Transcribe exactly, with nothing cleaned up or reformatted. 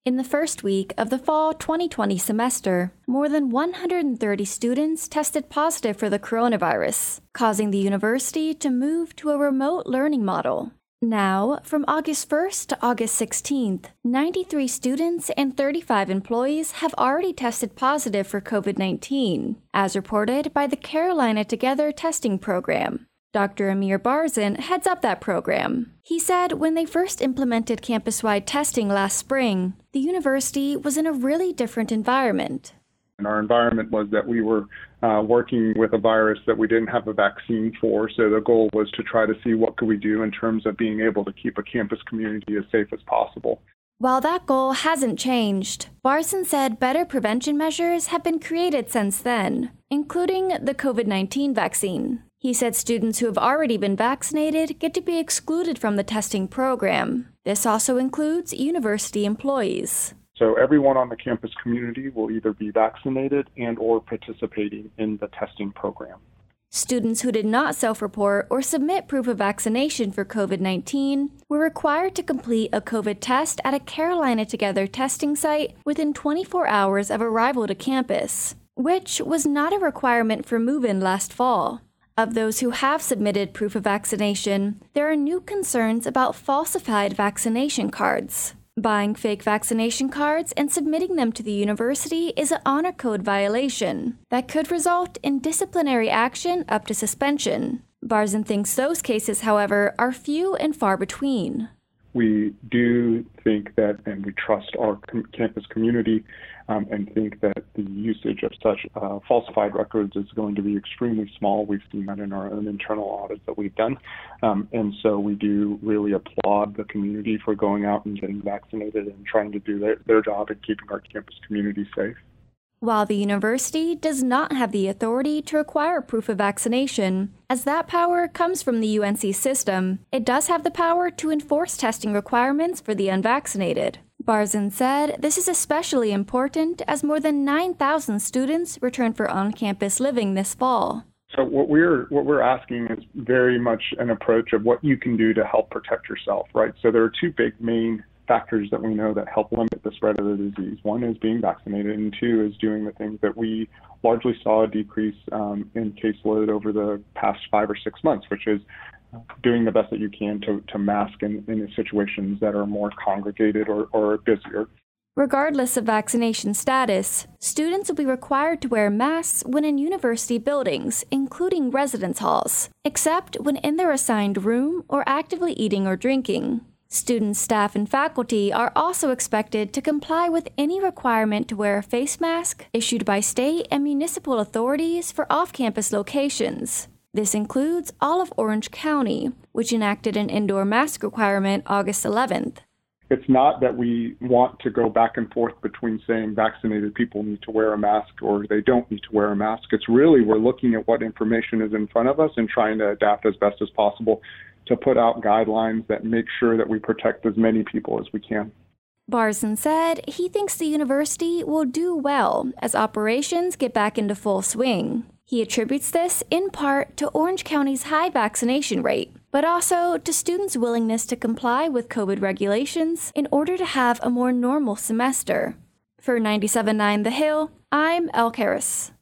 In the first week of the fall twenty twenty semester, more than one hundred thirty students tested positive for the coronavirus, causing the university to move to a remote learning model. Now, from August first to August sixteenth, ninety-three students and thirty-five employees have already tested positive for COVID nineteen, as reported by the Carolina Together testing program. Doctor Amir Barzan heads up that program. He said when they first implemented campus-wide testing last spring, the university was in a really different environment. And our environment was that we were uh, working with a virus that we didn't have a vaccine for, so the goal was to try to see what could we do in terms of being able to keep a campus community as safe as possible. While that goal hasn't changed, Barzan said better prevention measures have been created since then, including the COVID nineteen vaccine. He said students who have already been vaccinated get to be excluded from the testing program. This also includes university employees. So everyone on the campus community will either be vaccinated and or participating in the testing program. Students who did not self-report or submit proof of vaccination for COVID nineteen were required to complete a COVID test at a Carolina Together testing site within twenty-four hours of arrival to campus, which was not a requirement for move-in last fall. Of those who have submitted proof of vaccination, there are new concerns about falsified vaccination cards. Buying fake vaccination cards and submitting them to the university is an honor code violation that could result in disciplinary action up to suspension. Barzan thinks those cases, however, are few and far between. We do think that, and we trust our com- campus community, um, and think that the usage of such uh, falsified records is going to be extremely small. We've seen that in our own internal audits that we've done. Um, and so we do really applaud the community for going out and getting vaccinated and trying to do their, their job in keeping our campus community safe. While the university does not have the authority to require proof of vaccination, as that power comes from the U N C system, it does have the power to enforce testing requirements for the unvaccinated. Barzan said this is especially important as more than nine thousand students return for on-campus living this fall. So what we're what we're asking is very much an approach of what you can do to help protect yourself, right? So there are two big main factors that we know that help limit the spread of the disease. One is being vaccinated, and two is doing the things that we largely saw a decrease um, in caseload over the past five or six months, which is doing the best that you can to, to mask in, in situations that are more congregated or, or busier. Regardless of vaccination status, students will be required to wear masks when in university buildings, including residence halls, except when in their assigned room or actively eating or drinking. Students, staff, and faculty are also expected to comply with any requirement to wear a face mask issued by state and municipal authorities for off-campus locations. This includes all of Orange County, which enacted an indoor mask requirement August eleventh. It's not that we want to go back and forth between saying vaccinated people need to wear a mask or they don't need to wear a mask. It's really we're looking at what information is in front of us and trying to adapt as best as possible to put out guidelines that make sure that we protect as many people as we can. Barzan said he thinks the university will do well as operations get back into full swing. He attributes this in part to Orange County's high vaccination rate, but also to students' willingness to comply with COVID regulations in order to have a more normal semester. For ninety-seven point nine The Hill, I'm Elle Harris.